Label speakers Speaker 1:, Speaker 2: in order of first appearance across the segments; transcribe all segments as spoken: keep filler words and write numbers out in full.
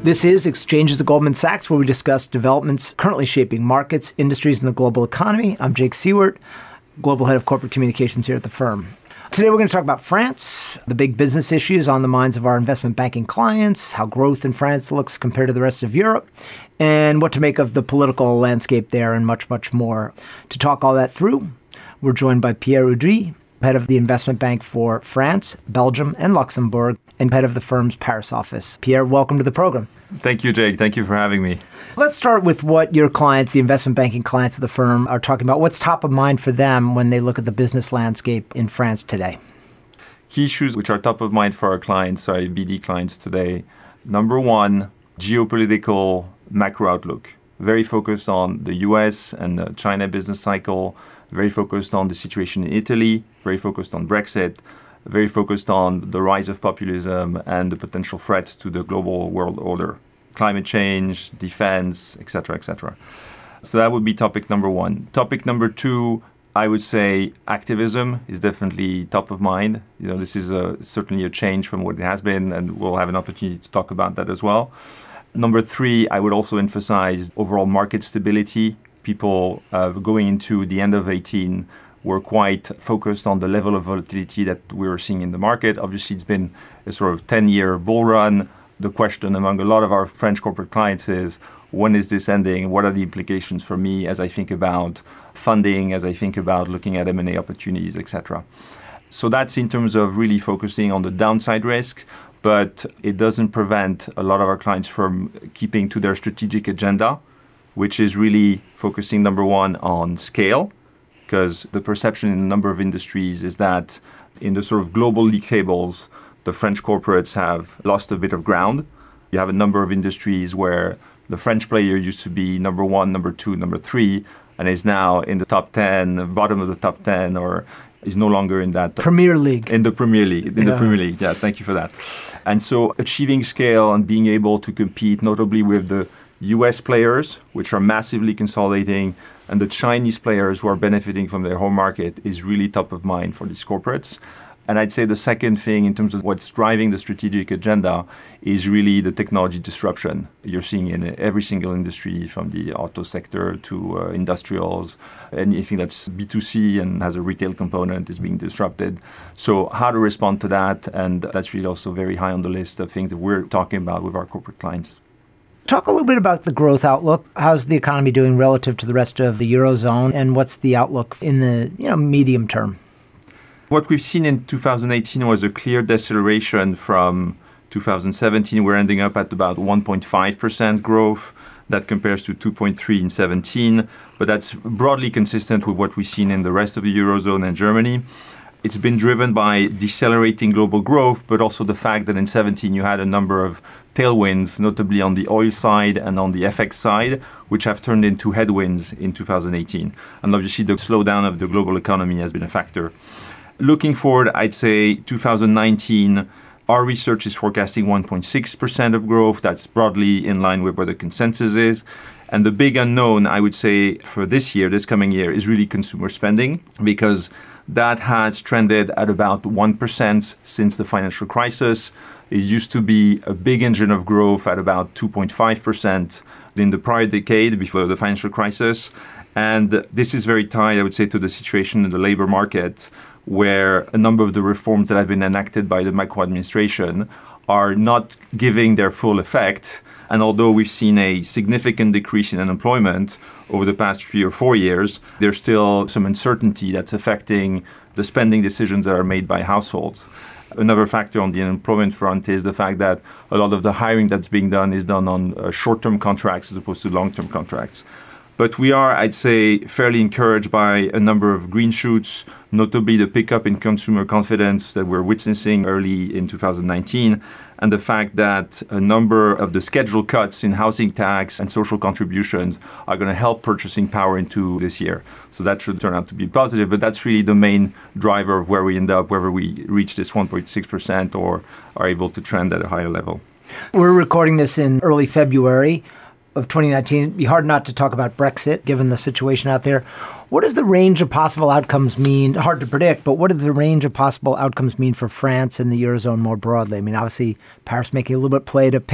Speaker 1: This is Exchanges at Goldman Sachs, where we discuss developments currently shaping markets, industries, and the global economy. I'm Jake Siewert, Global Head of Corporate Communications here at the firm. Today we're going to talk about France, the big business issues on the minds of our investment banking clients, how growth in France looks compared to the rest of Europe, and what to make of the political landscape there, and much, much more. To talk all that through, we're joined by Pierre Oudry, head of the investment bank for France, Belgium, and Luxembourg, and head of the firm's Paris office. Pierre, welcome to the program.
Speaker 2: Thank you, Jake. Thank you for having me.
Speaker 1: Let's start with what your clients, the investment banking clients of the firm, are talking about. What's top of mind for them when they look at the business landscape in France today?
Speaker 2: Key issues which are top of mind for our clients, our B D clients today. Number one, geopolitical macro outlook. Very focused on the U S and the China business cycle, very focused on the situation in Italy, very focused on Brexit, very focused on the rise of populism and the potential threats to the global world order. Climate change, defense, et cetera, et cetera. So that would be topic number one. Topic number two, I would say activism is definitely top of mind. You know, this is a, certainly a change from what it has been, and we'll have an opportunity to talk about that as well. Number three, I would also emphasize overall market stability. People uh, going into the end of eighteen were quite focused on the level of volatility that we were seeing in the market. Obviously, it's been a sort of ten-year bull run. The question among a lot of our French corporate clients is, when is this ending? What are the implications for me as I think about funding, as I think about looking at M and A opportunities, et cetera? So that's in terms of really focusing on the downside risk, but it doesn't prevent a lot of our clients from keeping to their strategic agenda, which is really focusing, number one, on scale, because the perception in a number of industries is that in the sort of global league tables, the French corporates have lost a bit of ground. You have a number of industries where the French player used to be number one, number two, number three, and is now in the top ten, the bottom of the top ten, or is no longer in that
Speaker 1: Premier League.
Speaker 2: In the Premier League. In
Speaker 1: yeah.
Speaker 2: the Premier League. Yeah, thank you for that. And so achieving scale and being able to compete notably with the U S players, which are massively consolidating, and the Chinese players who are benefiting from their home market is really top of mind for these corporates. And I'd say the second thing in terms of what's driving the strategic agenda is really the technology disruption you're seeing in every single industry, from the auto sector to uh, industrials. Anything that's B two C and has a retail component is being disrupted. So how to respond to that, and that's really also very high on the list of things that we're talking about with our corporate clients.
Speaker 1: Talk a little bit about the growth outlook. How's the economy doing relative to the rest of the Eurozone, and what's the outlook in the you know medium term?
Speaker 2: What we've seen in two thousand eighteen was a clear deceleration from two thousand seventeen. We're ending up at about one point five percent growth. That compares to two point three in seventeen, but that's broadly consistent with what we've seen in the rest of the Eurozone and Germany. It's been driven by decelerating global growth, but also the fact that in seventeen you had a number of tailwinds, notably on the oil side and on the F X side, which have turned into headwinds in two thousand eighteen. And obviously the slowdown of the global economy has been a factor. Looking forward, I'd say two thousand nineteen, our research is forecasting one point six percent of growth. That's broadly in line with where the consensus is. And the big unknown, I would say, for this year, this coming year, is really consumer spending, because that has trended at about one percent since the financial crisis. It used to be a big engine of growth at about two point five percent in the prior decade before the financial crisis. And this is very tied, I would say, to the situation in the labor market, where a number of the reforms that have been enacted by the Macron administration are not giving their full effect. And although we've seen a significant decrease in unemployment over the past three or four years, there's still some uncertainty that's affecting the spending decisions that are made by households. Another factor on the unemployment front is the fact that a lot of the hiring that's being done is done on uh, short-term contracts as opposed to long-term contracts. But we are, I'd say, fairly encouraged by a number of green shoots, notably the pickup in consumer confidence that we're witnessing early in two thousand nineteen, and the fact that a number of the scheduled cuts in housing tax and social contributions are going to help purchasing power into this year. So that should turn out to be positive, but that's really the main driver of where we end up, whether we reach this one point six percent or are able to trend at a higher level.
Speaker 1: We're recording this in early February of twenty nineteen. It'd be hard not to talk about Brexit, given the situation out there. What does the range of possible outcomes mean? Hard to predict, but what does the range of possible outcomes mean for France and the Eurozone more broadly? I mean, obviously, Paris making a little bit of play to pick up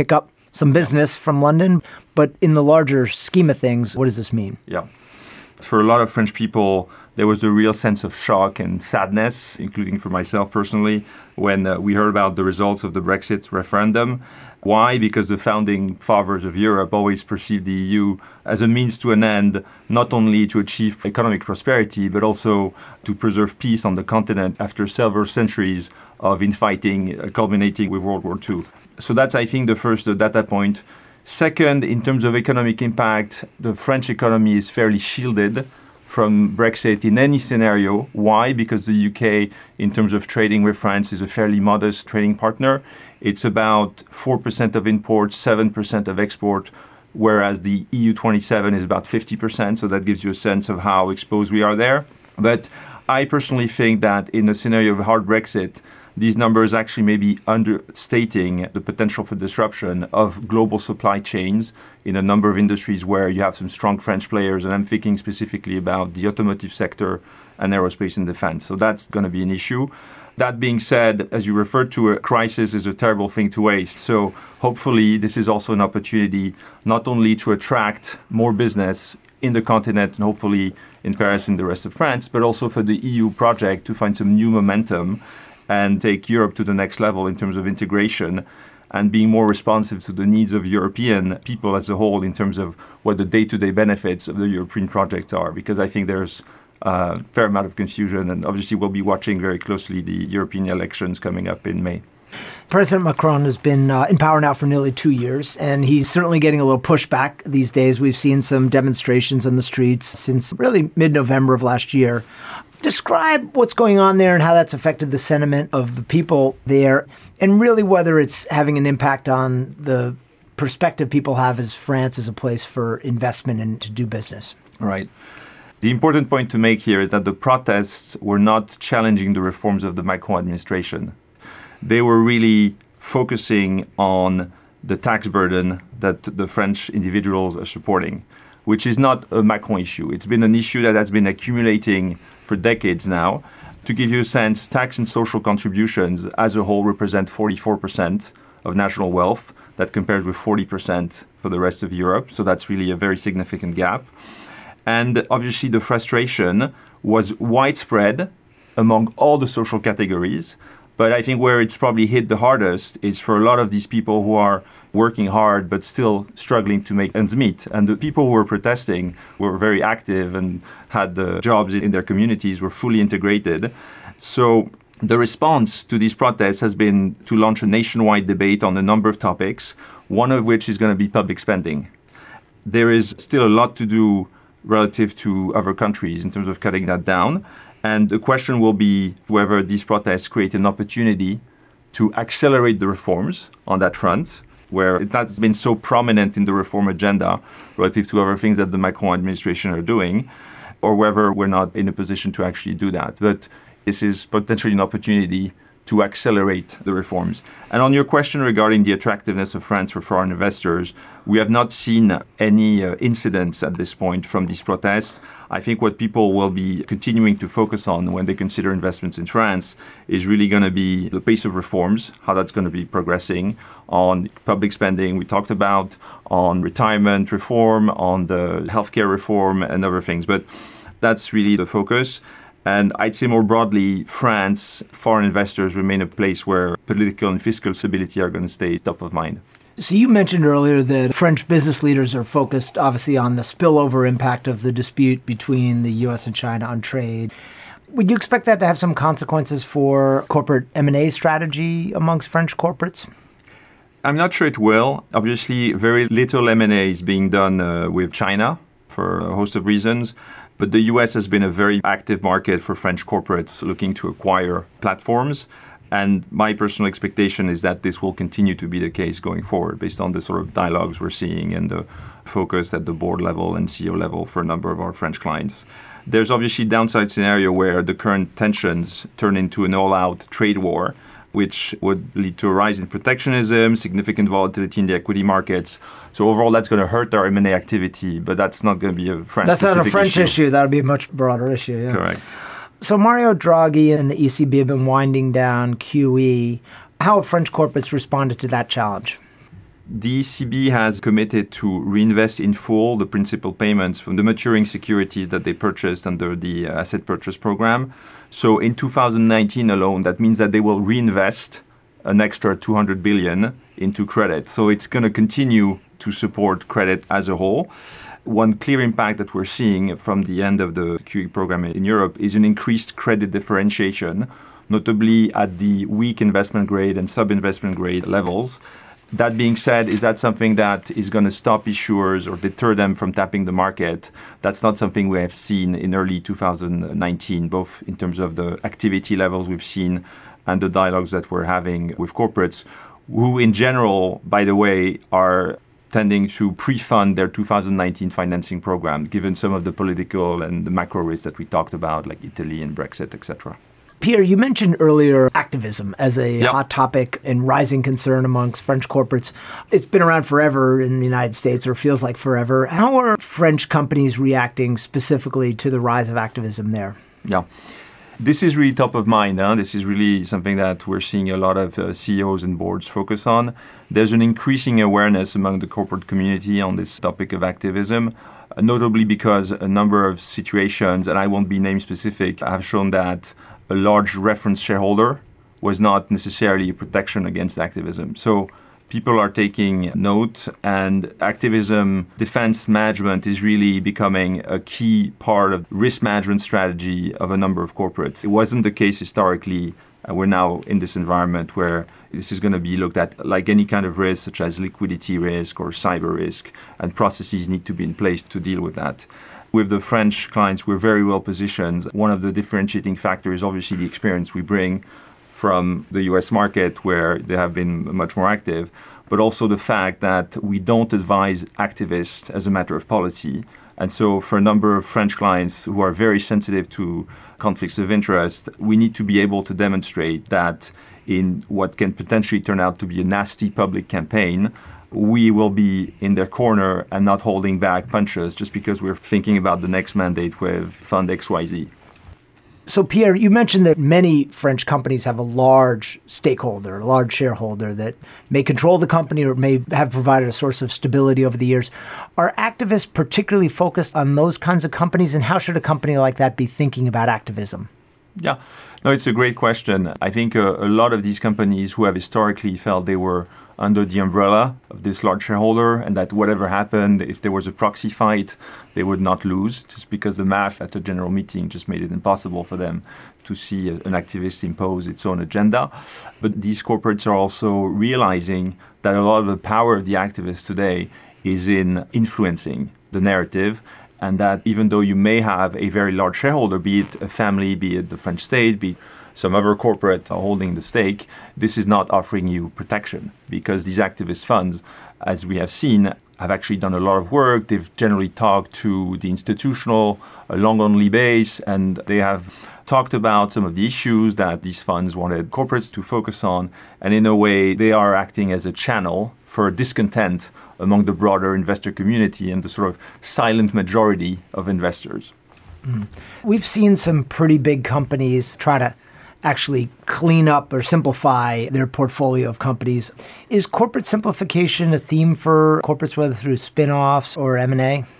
Speaker 1: some business from London. But in the larger scheme of things, what does this mean?
Speaker 2: Yeah. For a lot of French people, there was a real sense of shock and sadness, including for myself personally, when uh, we heard about the results of the Brexit referendum. Why? Because the founding fathers of Europe always perceived the E U as a means to an end, not only to achieve economic prosperity, but also to preserve peace on the continent after several centuries of infighting, uh, culminating with World War Two. So that's, I think, the first uh, data point. Second, in terms of economic impact, the French economy is fairly shielded from Brexit in any scenario. Why? Because the U K, in terms of trading with France, is a fairly modest trading partner. It's about four percent of imports, seven percent of export, whereas the E U twenty-seven is about fifty percent. So that gives you a sense of how exposed we are there. But I personally think that in a scenario of hard Brexit, these numbers actually may be understating the potential for disruption of global supply chains in a number of industries where you have some strong French players. And I'm thinking specifically about the automotive sector and aerospace and defense. So that's going to be an issue. That being said, as you referred to, a crisis is a terrible thing to waste. So hopefully this is also an opportunity not only to attract more business in the continent and hopefully in Paris and the rest of France, but also for the E U project to find some new momentum and take Europe to the next level in terms of integration and being more responsive to the needs of European people as a whole in terms of what the day-to-day benefits of the European project are. Because I think there's a fair amount of confusion, and obviously we'll be watching very closely the European elections coming up in May.
Speaker 1: President Macron has been uh, in power now for nearly two years, and he's certainly getting a little pushback these days. We've seen some demonstrations on the streets since really mid-November of last year. Describe what's going on there and how that's affected the sentiment of the people there, and really whether it's having an impact on the perspective people have as France as a place for investment and to do business.
Speaker 2: Right. The important point to make here is that the protests were not challenging the reforms of the Macron administration. They were really focusing on the tax burden that the French individuals are supporting, which is not a Macron issue. It's been an issue that has been accumulating for decades now. To give you a sense, tax and social contributions as a whole represent forty-four percent of national wealth. That compares with forty percent for the rest of Europe. So that's really a very significant gap. And obviously the frustration was widespread among all the social categories. But I think where it's probably hit the hardest is for a lot of these people who are working hard but still struggling to make ends meet. And the people who were protesting were very active and had the jobs in their communities, were fully integrated. So the response to these protests has been to launch a nationwide debate on a number of topics, one of which is going to be public spending. There is still a lot to do relative to other countries in terms of cutting that down. And the question will be whether these protests create an opportunity to accelerate the reforms on that front, where that's been so prominent in the reform agenda relative to other things that the Macron administration are doing, or whether we're not in a position to actually do that. But this is potentially an opportunity to accelerate the reforms. And on your question regarding the attractiveness of France for foreign investors, we have not seen any uh, incidents at this point from these protests. I think what people will be continuing to focus on when they consider investments in France is really going to be the pace of reforms, how that's going to be progressing, on public spending we talked about, on retirement reform, on the healthcare reform and other things. But that's really the focus. And I'd say more broadly, France, foreign investors remain a place where political and fiscal stability are going to stay top of mind.
Speaker 1: So you mentioned earlier that French business leaders are focused, obviously, on the spillover impact of the dispute between the U S and China on trade. Would you expect that to have some consequences for corporate M and A strategy amongst French corporates?
Speaker 2: I'm not sure it will. Obviously, very little M and A is being done uh, with China for a host of reasons. But the U S has been a very active market for French corporates looking to acquire platforms. And my personal expectation is that this will continue to be the case going forward based on the sort of dialogues we're seeing and the focus at the board level and C E O level for a number of our French clients. There's obviously a downside scenario where the current tensions turn into an all-out trade war, which would lead to a rise in protectionism, significant volatility in the equity markets. So overall, that's going to hurt our M and A activity, but that's not going to be a French
Speaker 1: That's not a French issue.
Speaker 2: issue.
Speaker 1: That would be a much broader issue. Yeah.
Speaker 2: Correct.
Speaker 1: So Mario Draghi and the E C B have been winding down Q E. How have French corporates responded to that challenge?
Speaker 2: The E C B has committed to reinvest in full the principal payments from the maturing securities that they purchased under the asset purchase program. So in two thousand nineteen alone, that means that they will reinvest an extra two hundred billion dollars into credit. So it's going to continue to support credit as a whole. One clear impact that we're seeing from the end of the Q E program in Europe is an increased credit differentiation, notably at the weak investment grade and sub-investment grade levels. That being said, is that something that is going to stop issuers or deter them from tapping the market? That's not something we have seen in early two thousand nineteen, both in terms of the activity levels we've seen and the dialogues that we're having with corporates, who in general, by the way, are tending to pre-fund their two thousand nineteen financing program, given some of the political and the macro risks that we talked about, like Italy and Brexit, et cetera.
Speaker 1: Pierre, you mentioned earlier activism as a
Speaker 2: yep.
Speaker 1: hot topic and rising concern amongst French corporates. It's been around forever in the United States, or feels like forever. How are French companies reacting specifically to the rise of activism there?
Speaker 2: Yeah. This is really top of mind. Huh? This is really something that we're seeing a lot of uh, C E Os and boards focus on. There's an increasing awareness among the corporate community on this topic of activism, uh, notably because a number of situations, and I won't be name specific, have shown that a large reference shareholder was not necessarily a protection against activism. So people are taking note, and activism defense management is really becoming a key part of risk management strategy of a number of corporates. It wasn't the case historically. Uh, we're now in this environment where this is going to be looked at like any kind of risk, such as liquidity risk or cyber risk, and processes need to be in place to deal with that. With the French clients, we're very well positioned. One of the differentiating factors is obviously the experience we bring from the U S market, where they have been much more active, but also the fact that we don't advise activists as a matter of policy. And so for a number of French clients who are very sensitive to conflicts of interest, we need to be able to demonstrate that in what can potentially turn out to be a nasty public campaign, we will be in their corner and not holding back punches just because we're thinking about the next mandate with Fund X Y Z.
Speaker 1: So, Pierre, you mentioned that many French companies have a large stakeholder, a large shareholder that may control the company or may have provided a source of stability over the years. Are activists particularly focused on those kinds of companies, and how should a company like that be thinking about activism?
Speaker 2: Yeah, no, it's a great question. I think a, a lot of these companies who have historically felt they were under the umbrella of this large shareholder, and that whatever happened, if there was a proxy fight, they would not lose, just because the math at a general meeting just made it impossible for them to see a, an activist impose its own agenda. But these corporates are also realizing that a lot of the power of the activists today is in influencing the narrative, and that even though you may have a very large shareholder, be it a family, be it the French state, be it some other corporate holding the stake, this is not offering you protection, because these activist funds, as we have seen, have actually done a lot of work. They've generally talked to the institutional, a long-only base, and they have talked about some of the issues that these funds wanted corporates to focus on. And in a way, they are acting as a channel for discontent among the broader investor community and the sort of silent majority of investors.
Speaker 1: Mm. We've seen some pretty big companies try to actually clean up or simplify their portfolio of companies. Is corporate simplification a theme for corporates, whether through spin-offs or M and A?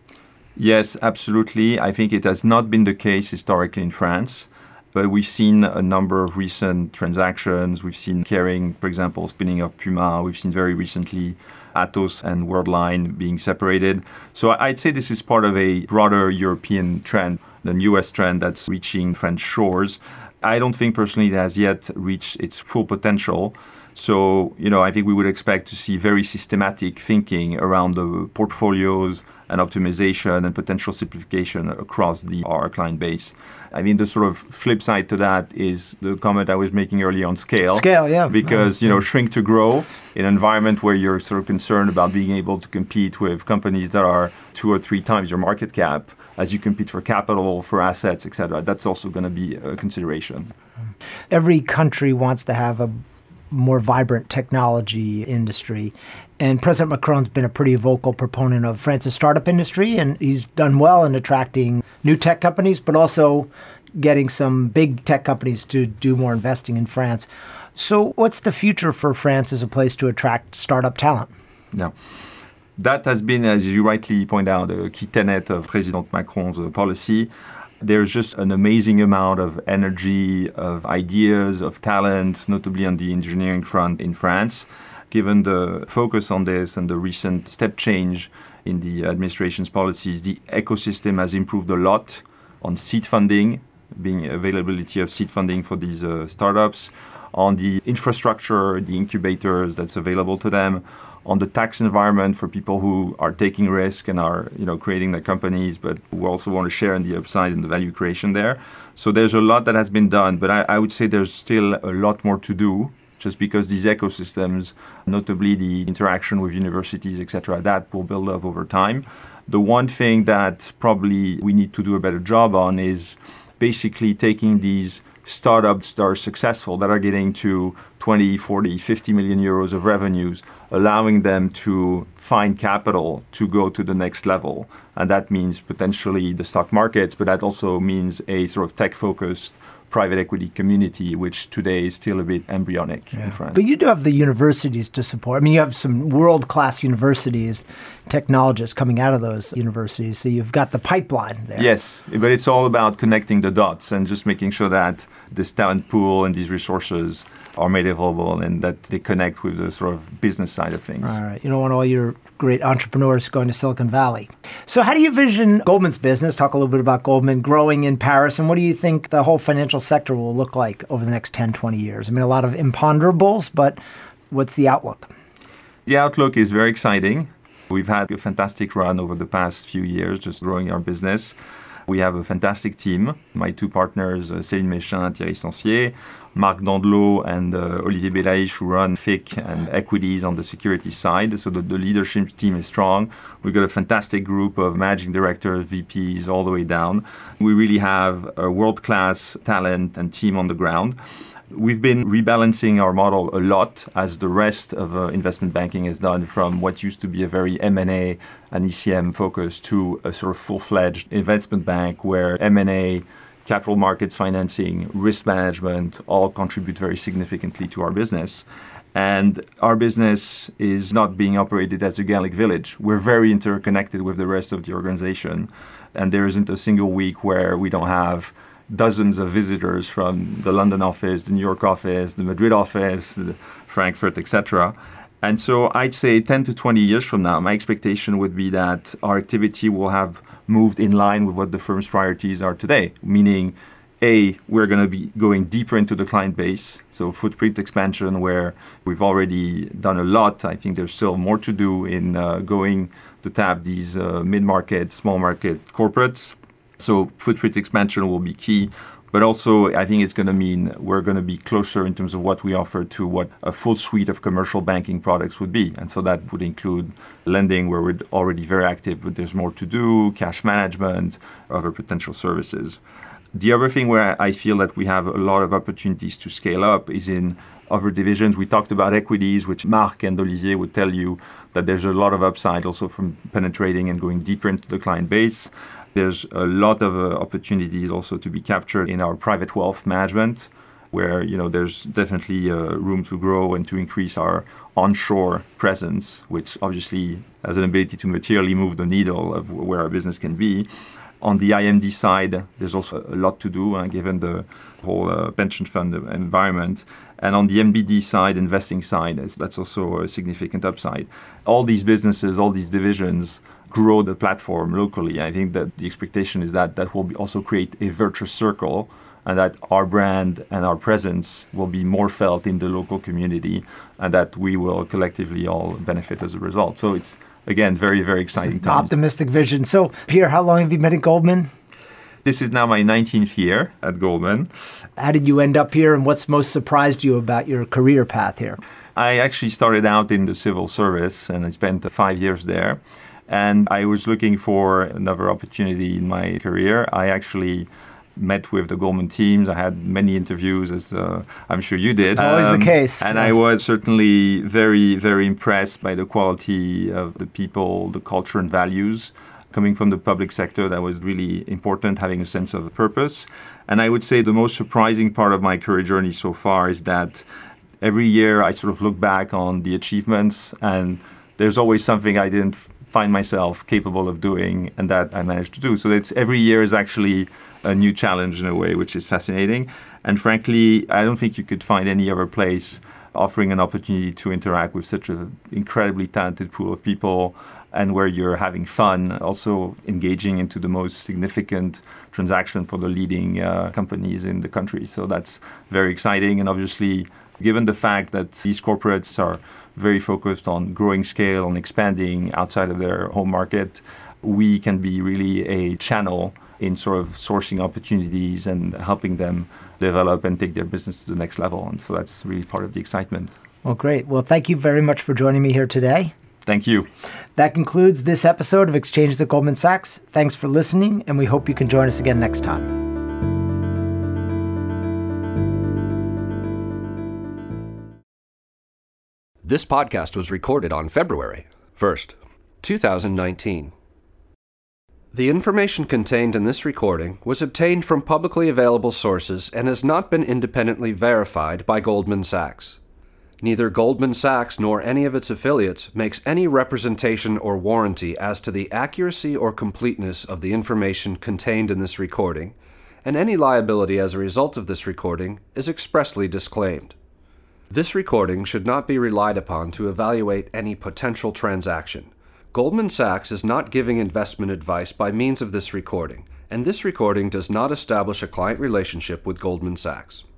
Speaker 2: Yes, absolutely. I think it has not been the case historically in France, but we've seen a number of recent transactions. We've seen Kering, for example, spinning off Puma. We've seen very recently Atos and Worldline being separated. So I'd say this is part of a broader European trend, the U S trend that's reaching French shores. I don't think personally it has yet reached its full potential. So, you know, I think we would expect to see very systematic thinking around the portfolios and optimization and potential simplification across the our client base. I mean, the sort of flip side to that is the comment I was making earlier on scale.
Speaker 1: Scale, yeah.
Speaker 2: Because, you know, shrink to grow in an environment where you're sort of concerned about being able to compete with companies that are two or three times your market cap as you compete for capital, for assets, et cetera. That's also going to be a consideration.
Speaker 1: Every country wants to have a more vibrant technology industry. And President Macron's been a pretty vocal proponent of France's startup industry, and he's done well in attracting new tech companies, but also getting some big tech companies to do more investing in France. So what's the future for France as a place to attract startup talent?
Speaker 2: Yeah. That has been, as you rightly point out, a key tenet of President Macron's uh, policy. There's just an amazing amount of energy, of ideas, of talent, notably on the engineering front in France. Given the focus on this and the recent step change in the administration's policies, the ecosystem has improved a lot on seed funding, being availability of seed funding for these uh, startups, on the infrastructure, the incubators that's available to them, on the tax environment for people who are taking risk and are, you know, creating their companies, but who also want to share in the upside and the value creation there. So there's a lot that has been done, but I, I would say there's still a lot more to do, just because these ecosystems, notably the interaction with universities, et cetera, that will build up over time. The one thing that probably we need to do a better job on is basically taking these startups that are successful, that are getting to twenty, forty, fifty million euros of revenues, allowing them to find capital to go to the next level. And that means potentially the stock markets, but that also means a sort of tech-focused private equity community, which today is still a bit embryonic
Speaker 1: yeah.
Speaker 2: in France.
Speaker 1: But you do have the universities to support. I mean, you have some world-class universities, technologists coming out of those universities, so you've got the pipeline there.
Speaker 2: Yes, but it's all about connecting the dots and just making sure that this talent pool and these resources are made available and that they connect with the sort of business side of things.
Speaker 1: All right. You don't want all your great entrepreneurs going to Silicon Valley. So how do you envision Goldman's business, talk a little bit about Goldman, growing in Paris, and what do you think the whole financial sector will look like over the next ten, twenty years? I mean, a lot of imponderables, but what's the outlook?
Speaker 2: The outlook is very exciting. We've had a fantastic run over the past few years, just growing our business. We have a fantastic team. My two partners, uh, Céline Méchin and Thierry Sancier, Marc Dandelot and uh, Olivier Belaïch, who run F I C and equities on the security side. So the, the leadership team is strong. We've got a fantastic group of managing directors, V Ps, all the way down. We really have a world-class talent and team on the ground. We've been rebalancing our model a lot, as the rest of uh, investment banking has done, from what used to be a very M and A and E C M focus to a sort of full-fledged investment bank where M and A, capital markets financing, risk management all contribute very significantly to our business. And our business is not being operated as a Gallic village. We're very interconnected with the rest of the organization. And there isn't a single week where we don't have dozens of visitors from the London office, the New York office, the Madrid office, the Frankfurt, et cetera. And so I'd say ten to twenty years from now, my expectation would be that our activity will have moved in line with what the firm's priorities are today, meaning, A, we're going to be going deeper into the client base, so footprint expansion, where we've already done a lot. I think there's still more to do in uh, going to tap these uh, mid-market, small-market corporates. So footprint expansion will be key. But also, I think it's going to mean we're going to be closer in terms of what we offer to what a full suite of commercial banking products would be. And so that would include lending, where we're already very active, but there's more to do, cash management, other potential services. The other thing where I feel that we have a lot of opportunities to scale up is in other divisions. We talked about equities, which Marc and Olivier would tell you that there's a lot of upside also from penetrating and going deeper into the client base. There's a lot of uh, opportunities also to be captured in our private wealth management, where, you know, there's definitely uh, room to grow and to increase our onshore presence, which obviously has an ability to materially move the needle of where our business can be. On the I M D side, there's also a lot to do, uh, given the whole uh, pension fund environment. And on the M B D side, investing side, that's also a significant upside. All these businesses, all these divisions grow the platform locally. I think that the expectation is that that will be also create a virtuous circle, and that our brand and our presence will be more felt in the local community, and that we will collectively all benefit as a result. So it's, again, very, very exciting times.
Speaker 1: Optimistic vision. So, Pierre, how long have you been at Goldman?
Speaker 2: This is now my nineteenth year at Goldman.
Speaker 1: How did you end up here, and what's most surprised you about your career path here?
Speaker 2: I actually started out in the civil service, and I spent five years there. And I was looking for another opportunity in my career. I actually met with the Goldman teams. I had many interviews, as uh, I'm sure you did.
Speaker 1: It's always um, the case.
Speaker 2: And I was certainly very, very impressed by the quality of the people, the culture and values. Coming from the public sector, that was really important, having a sense of purpose. And I would say the most surprising part of my career journey so far is that every year I sort of look back on the achievements, and there's always something I didn't find myself capable of doing and that I managed to do. So it's every year is actually a new challenge in a way, which is fascinating. And frankly, I don't think you could find any other place offering an opportunity to interact with such an incredibly talented pool of people, and where you're having fun, also engaging into the most significant transaction for the leading uh, companies in the country. So that's very exciting. And obviously, given the fact that these corporates are very focused on growing scale and expanding outside of their home market, we can be really a channel in sort of sourcing opportunities and helping them develop and take their business to the next level. And so that's really part of the excitement.
Speaker 1: Well, great. Well, thank you very much for joining me here today.
Speaker 2: Thank you.
Speaker 1: That concludes this episode of Exchanges at Goldman Sachs. Thanks for listening, and we hope you can join us again next time.
Speaker 3: This podcast was recorded on February first, two thousand nineteen. The information contained in this recording was obtained from publicly available sources and has not been independently verified by Goldman Sachs. Neither Goldman Sachs nor any of its affiliates makes any representation or warranty as to the accuracy or completeness of the information contained in this recording, and any liability as a result of this recording is expressly disclaimed. This recording should not be relied upon to evaluate any potential transaction. Goldman Sachs is not giving investment advice by means of this recording, and this recording does not establish a client relationship with Goldman Sachs.